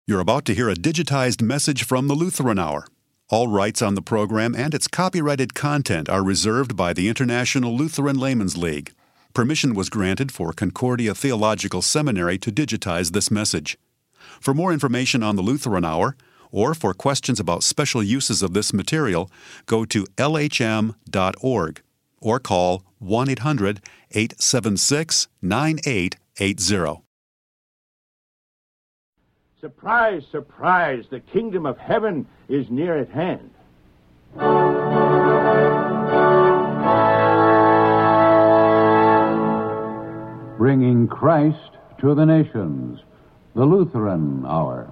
You're about to hear a digitized message from the Lutheran Hour. All rights on the program and its copyrighted content are reserved by the International Lutheran Laymen's League. Permission was granted for Concordia Theological Seminary to digitize this message. For more information on the Lutheran Hour, or for questions about special uses of this material, go to lhm.org or call 1-800-876-9880. Surprise, surprise, the kingdom of heaven is near at hand. Bringing Christ to the nations, the Lutheran Hour.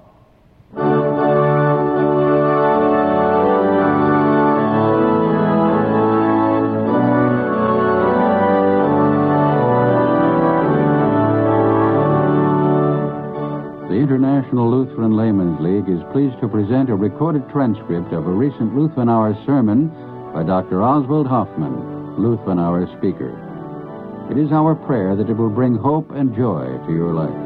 The International Lutheran Laymen's League is pleased to present a recorded transcript of a recent Lutheran Hour sermon by Dr. Oswald Hoffman, Lutheran Hour speaker. It is our prayer that it will bring hope and joy to your life.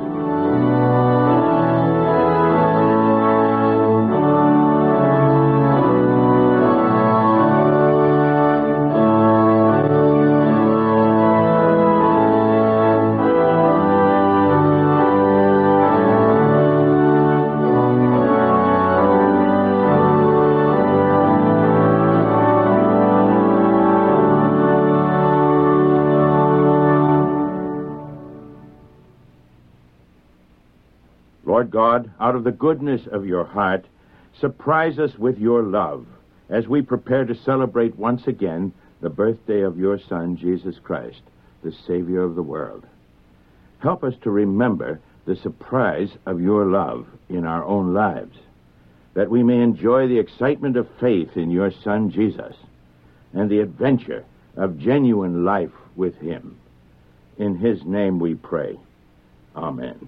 Lord God, out of the goodness of your heart, surprise us with your love as we prepare to celebrate once again the birthday of your Son, Jesus Christ, the Savior of the world. Help us to remember the surprise of your love in our own lives, that we may enjoy the excitement of faith in your Son, Jesus, and the adventure of genuine life with him. In his name we pray. Amen.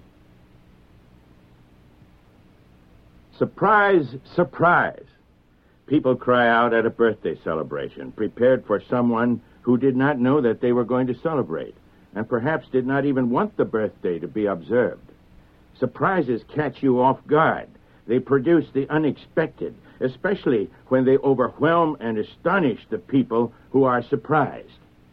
Surprise, surprise. People cry out at a birthday celebration, prepared for someone who did not know that they were going to celebrate, and perhaps did not even want the birthday to be observed. Surprises catch you off guard. They produce the unexpected, especially when they overwhelm and astonish the people who are surprised.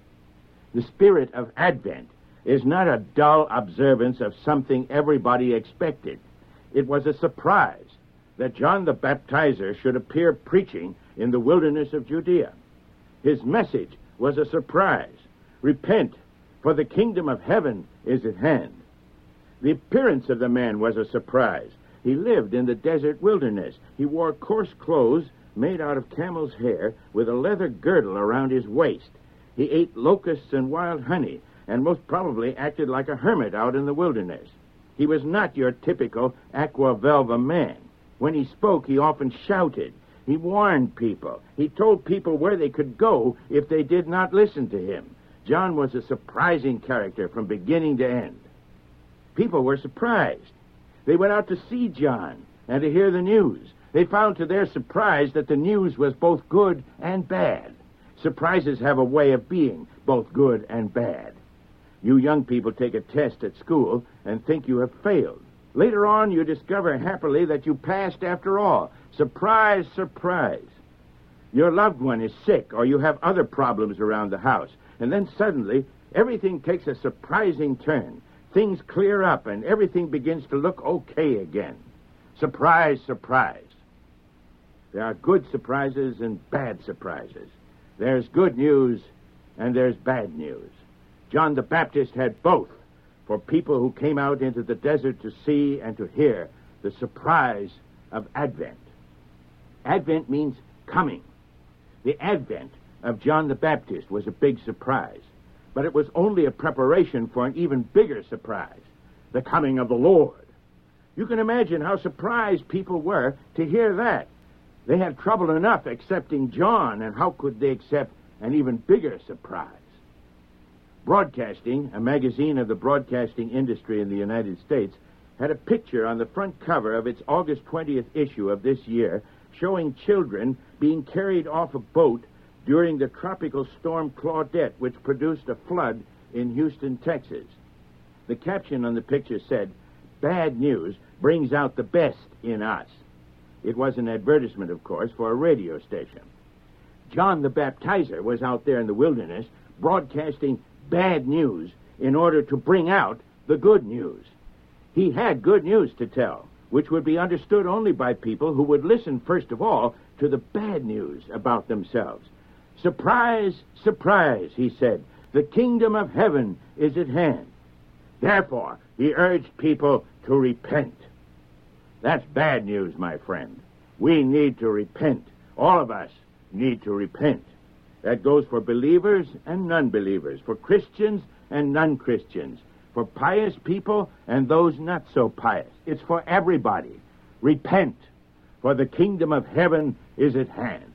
The spirit of Advent is not a dull observance of something everybody expected. It was a surprise that John the Baptizer should appear preaching in the wilderness of Judea. His message was a surprise. Repent, for the kingdom of heaven is at hand. The appearance of the man was a surprise. He lived in the desert wilderness. He wore coarse clothes made out of camel's hair with a leather girdle around his waist. He ate locusts and wild honey, and most probably acted like a hermit out in the wilderness. He was not your typical aqua velva man. When he spoke, he often shouted. He warned people. He told people where they could go if they did not listen to him. John was a surprising character from beginning to end. People were surprised. They went out to see John and to hear the news. They found to their surprise that the news was both good and bad. Surprises have a way of being both good and bad. You young people take a test at school and think you have failed. Later on, you discover happily that you passed after all. Surprise, surprise. Your loved one is sick, or you have other problems around the house. And then suddenly, everything takes a surprising turn. Things clear up, and everything begins to look okay again. Surprise, surprise. There are good surprises and bad surprises. There's good news, and there's bad news. John the Baptist had both, for people who came out into the desert to see and to hear the surprise of Advent. Advent means coming. The advent of John the Baptist was a big surprise, but it was only a preparation for an even bigger surprise, the coming of the Lord. You can imagine how surprised people were to hear that. They had trouble enough accepting John, and how could they accept an even bigger surprise? Broadcasting, a magazine of the broadcasting industry in the United States, had a picture on the front cover of its August 20th issue of this year showing children being carried off a boat during the tropical storm Claudette, which produced a flood in Houston, Texas. The caption on the picture said, "Bad news, brings out the best in us. It was an advertisement, of course, for a radio station. John the Baptizer was out there in the wilderness broadcasting bad news in order to bring out the good news. He had good news to tell, which would be understood only by people who would listen, first of all, to the bad news about themselves. Surprise, surprise, he said, the kingdom of heaven is at hand. Therefore, he urged people to repent. That's bad news, my friend. We need to repent. All of us need to repent. That goes for believers and non-believers, for Christians and non-Christians, for pious people and those not so pious. It's for everybody. Repent, for the kingdom of heaven is at hand.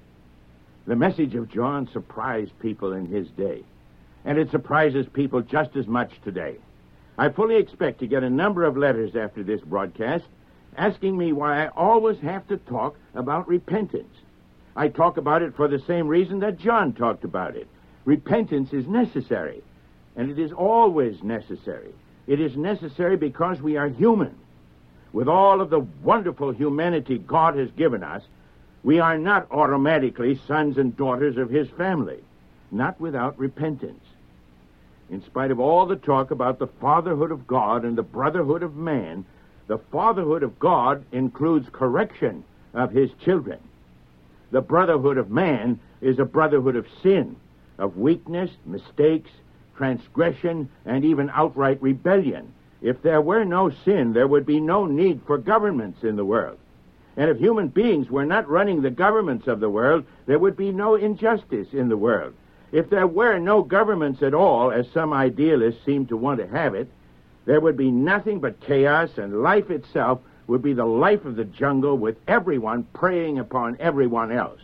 The message of John surprised people in his day, and it surprises people just as much today. I fully expect to get a number of letters after this broadcast asking me why I always have to talk about repentance. I talk about it for the same reason that John talked about it. Repentance is necessary, and it is always necessary. It is necessary because we are human. With all of the wonderful humanity God has given us, we are not automatically sons and daughters of his family, not without repentance. In spite of all the talk about the fatherhood of God and the brotherhood of man, the fatherhood of God includes correction of his children. The brotherhood of man is a brotherhood of sin, of weakness, mistakes, transgression, and even outright rebellion. If there were no sin, there would be no need for governments in the world. And if human beings were not running the governments of the world, there would be no injustice in the world. If there were no governments at all, as some idealists seem to want to have it, there would be nothing but chaos, and life itself would be the life of the jungle with everyone preying upon everyone else.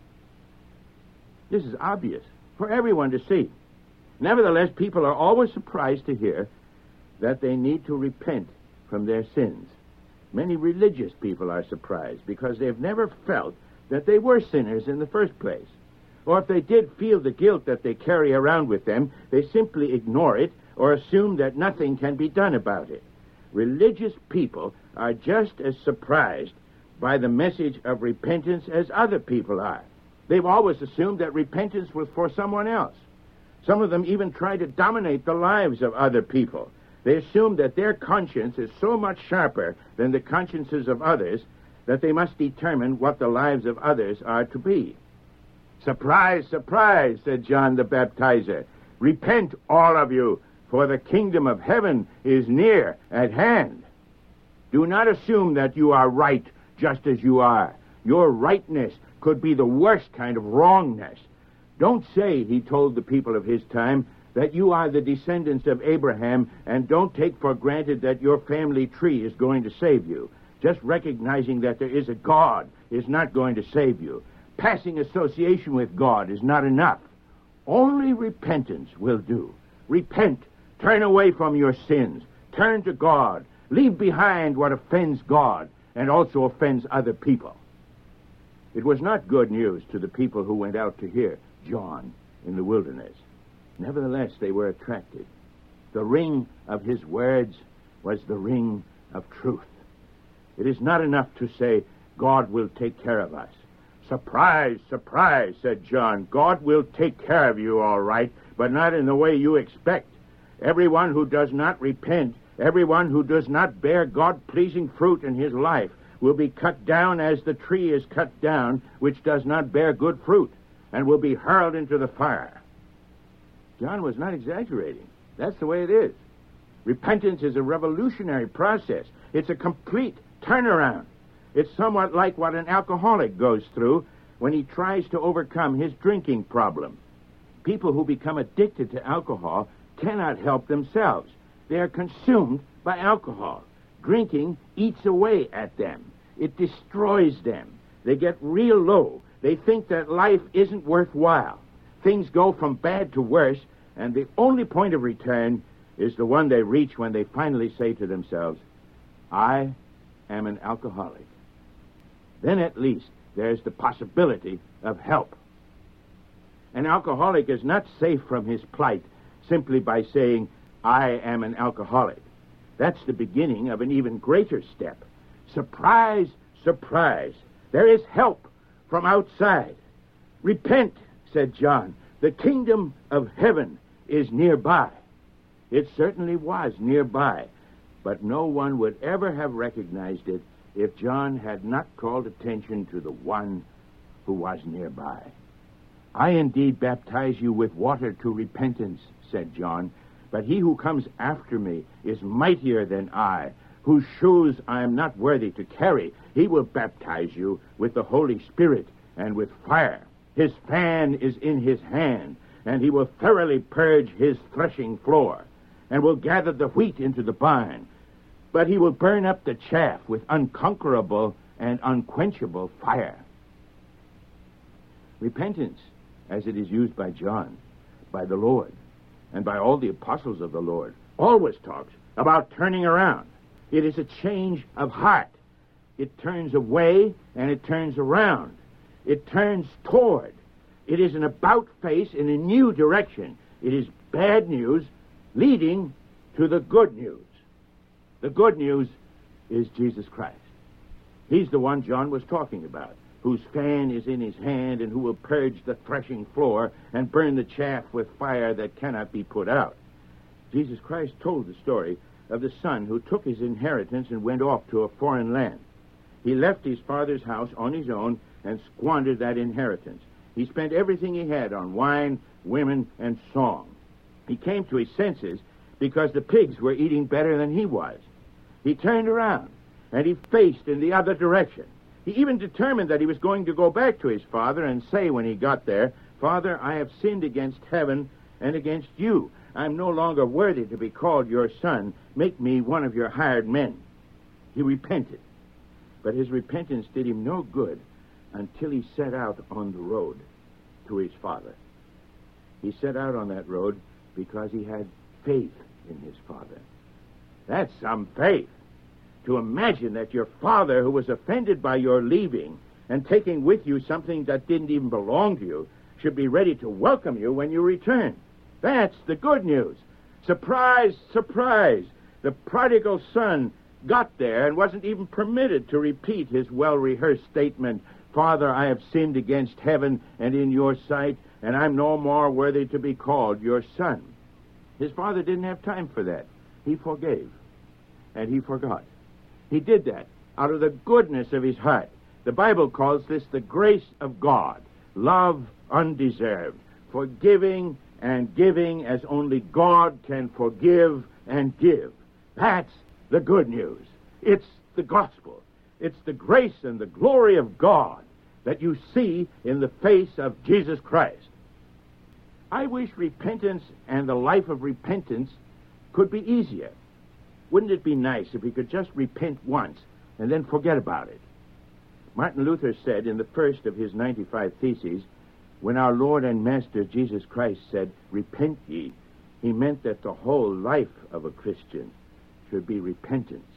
This is obvious for everyone to see. Nevertheless, people are always surprised to hear that they need to repent from their sins. Many religious people are surprised because they've never felt that they were sinners in the first place. Or if they did feel the guilt that they carry around with them, they simply ignore it or assume that nothing can be done about it. Religious people are just as surprised by the message of repentance as other people are. They've always assumed that repentance was for someone else. Some of them even try to dominate the lives of other people. They assume that their conscience is so much sharper than the consciences of others that they must determine what the lives of others are to be. Surprise, surprise, said John the Baptizer. Repent, all of you, for the kingdom of heaven is near at hand. Do not assume that you are right just as you are. Your rightness could be the worst kind of wrongness. Don't say, he told the people of his time, that you are the descendants of Abraham, and don't take for granted that your family tree is going to save you. Just recognizing that there is a God is not going to save you. Passing association with God is not enough. Only repentance will do. Repent. Turn away from your sins. Turn to God. Leave behind what offends God and also offends other people. It was not good news to the people who went out to hear John in the wilderness. Nevertheless, they were attracted. The ring of his words was the ring of truth. It is not enough to say, God will take care of us. Surprise, surprise, said John. God will take care of you, all right, but not in the way you expect. Everyone who does not repent, everyone who does not bear God-pleasing fruit in his life will be cut down as the tree is cut down, which does not bear good fruit, and will be hurled into the fire. John was not exaggerating. That's the way it is. Repentance is a revolutionary process. It's a complete turnaround. It's somewhat like what an alcoholic goes through when he tries to overcome his drinking problem. People who become addicted to alcohol cannot help themselves. They are consumed by alcohol. Drinking eats away at them. It destroys them. They get real low. They think that life isn't worthwhile. Things go from bad to worse, and the only point of return is the one they reach when they finally say to themselves, I am an alcoholic. Then at least there's the possibility of help. An alcoholic is not safe from his plight simply by saying, I am an alcoholic. That's the beginning of an even greater step. Surprise, surprise. There is help from outside. Repent, said John. The kingdom of heaven is nearby. It certainly was nearby, but no one would ever have recognized it if John had not called attention to the one who was nearby. I indeed baptize you with water to repentance, said John, but he who comes after me is mightier than I, whose shoes I am not worthy to carry. He will baptize you with the Holy Spirit and with fire. His fan is in his hand, and he will thoroughly purge his threshing floor, and will gather the wheat into the barn. But he will burn up the chaff with unconquerable and unquenchable fire. Repentance, as it is used by John, by the Lord, and by all the apostles of the Lord, always talks about turning around. It is a change of heart. It turns away and it turns around. It turns toward. It is an about face in a new direction. It is bad news leading to the good news. The good news is Jesus Christ. He's the one John was talking about, whose fan is in his hand and who will purge the threshing floor and burn the chaff with fire that cannot be put out. Jesus Christ told the story of the son who took his inheritance and went off to a foreign land. He left his father's house on his own and squandered that inheritance. He spent everything he had on wine, women, and song. He came to his senses because the pigs were eating better than he was. He turned around and he faced in the other direction. He even determined that he was going to go back to his father and say when he got there, "Father, I have sinned against heaven and against you. I'm no longer worthy to be called your son. Make me one of your hired men." He repented. But his repentance did him no good until he set out on the road to his father. He set out on that road because he had faith in his father. That's some faith. To imagine that your father, who was offended by your leaving and taking with you something that didn't even belong to you, should be ready to welcome you when you return. That's the good news. Surprise, surprise. The prodigal son got there and wasn't even permitted to repeat his well-rehearsed statement, "Father, I have sinned against heaven and in your sight, and I'm no more worthy to be called your son." His father didn't have time for that. He forgave, and he forgot. He did that out of the goodness of his heart. The Bible calls this the grace of God, love undeserved, forgiving and giving as only God can forgive and give. That's the good news. It's the gospel. It's the grace and the glory of God that you see in the face of Jesus Christ. I wish repentance and the life of repentance could be easier. Wouldn't it be nice if we could just repent once and then forget about it? Martin Luther said in the first of his 95 Theses, when our Lord and Master Jesus Christ said, "Repent ye," he meant that the whole life of a Christian should be repentance.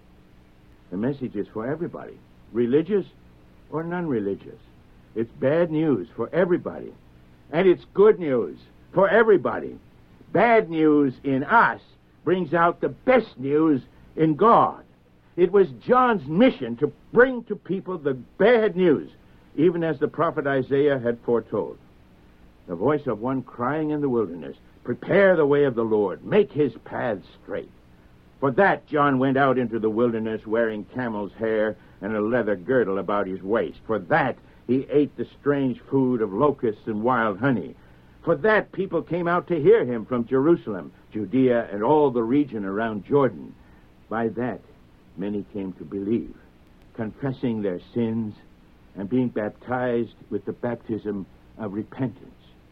The message is for everybody, religious or non-religious. It's bad news for everybody, and it's good news for everybody. Bad news in us brings out the best news in God. It was John's mission to bring to people the bad news, even as the prophet Isaiah had foretold. The voice of one crying in the wilderness, "Prepare the way of the Lord, make his paths straight." For that, John went out into the wilderness wearing camel's hair and a leather girdle about his waist. For that, he ate the strange food of locusts and wild honey. For that, people came out to hear him from Jerusalem, Judea, and all the region around Jordan. By that, many came to believe, confessing their sins and being baptized with the baptism of repentance.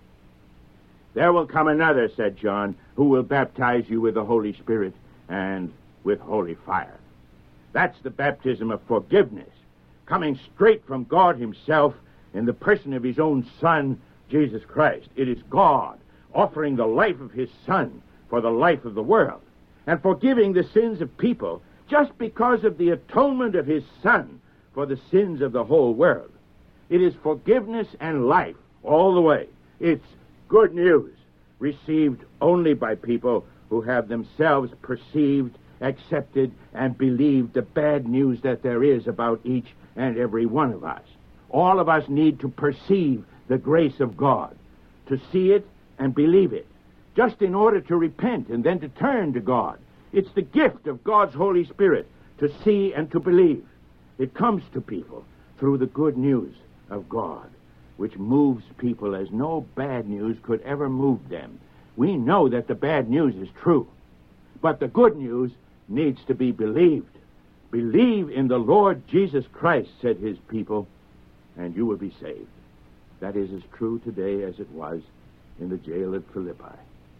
"There will come another," said John, "who will baptize you with the Holy Spirit and with holy fire." That's the baptism of forgiveness, coming straight from God himself in the person of his own Son, Jesus Christ. It is God offering the life of his Son for the life of the world, and forgiving the sins of people just because of the atonement of his Son for the sins of the whole world. It is forgiveness and life all the way. It's good news, received only by people who have themselves perceived accepted and believed the bad news that there is about each and every one of us. All of us need to perceive the grace of God, to see it and believe it, just in order to repent and then to turn to God. It's the gift of God's Holy Spirit to see and to believe. It comes to people through the good news of God, which moves people as no bad news could ever move them. We know that the bad news is true, but the good news needs to be believed. Believe in the Lord Jesus Christ, said his people, and you will be saved. That is as true today as it was in the jail at Philippi.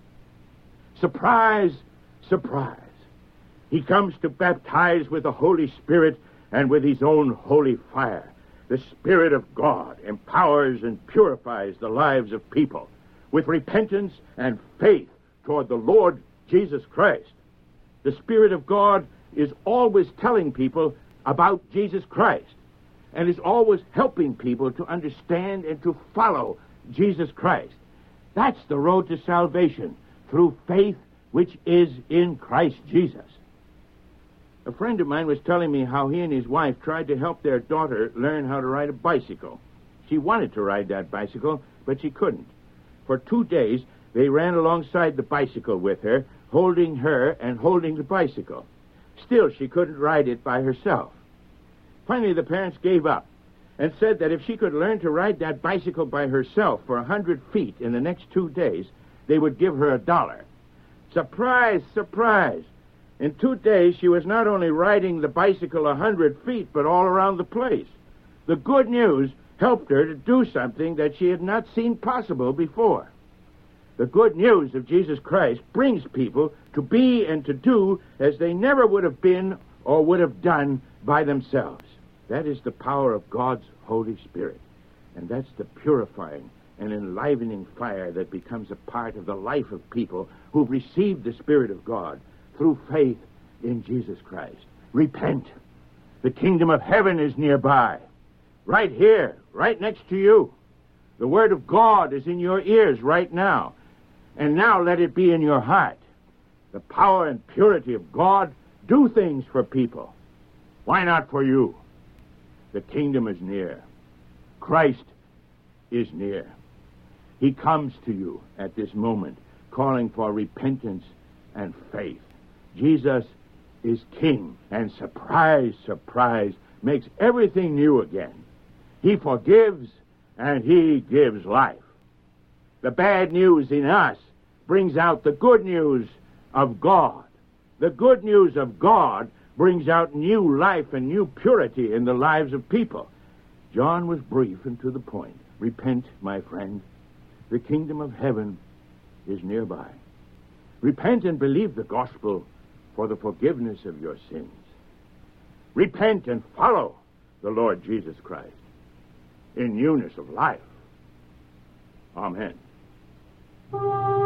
Surprise, surprise. He comes to baptize with the Holy Spirit and with his own holy fire. The Spirit of God empowers and purifies the lives of people with repentance and faith toward the Lord Jesus Christ. The Spirit of God is always telling people about Jesus Christ and is always helping people to understand and to follow Jesus Christ. That's the road to salvation, through faith which is in Christ Jesus. A friend of mine was telling me how he and his wife tried to help their daughter learn how to ride a bicycle. She wanted to ride that bicycle, but she couldn't. For 2 days, they ran alongside the bicycle with her, holding her and holding the bicycle. Still, she couldn't ride it by herself. Finally, the parents gave up and said that if she could learn to ride that bicycle by herself for 100 feet in the next 2 days, they would give her $1. Surprise, surprise. In 2 days, she was not only riding the bicycle 100 feet, but all around the place. The good news helped her to do something that she had not seen possible before. The good news of Jesus Christ brings people to be and to do as they never would have been or would have done by themselves. That is the power of God's Holy Spirit. And that's the purifying and enlivening fire that becomes a part of the life of people who've received the Spirit of God through faith in Jesus Christ. Repent. The kingdom of heaven is nearby. Right here, right next to you. The Word of God is in your ears right now. And now let it be in your heart. The power and purity of God do things for people. Why not for you? The kingdom is near. Christ is near. He comes to you at this moment, calling for repentance and faith. Jesus is King, and surprise, surprise, makes everything new again. He forgives, and he gives life. The bad news in us brings out the good news of God. The good news of God brings out new life and new purity in the lives of people. John was brief and to the point. Repent, my friend. The kingdom of heaven is nearby. Repent and believe the gospel for the forgiveness of your sins. Repent and follow the Lord Jesus Christ in newness of life. Amen.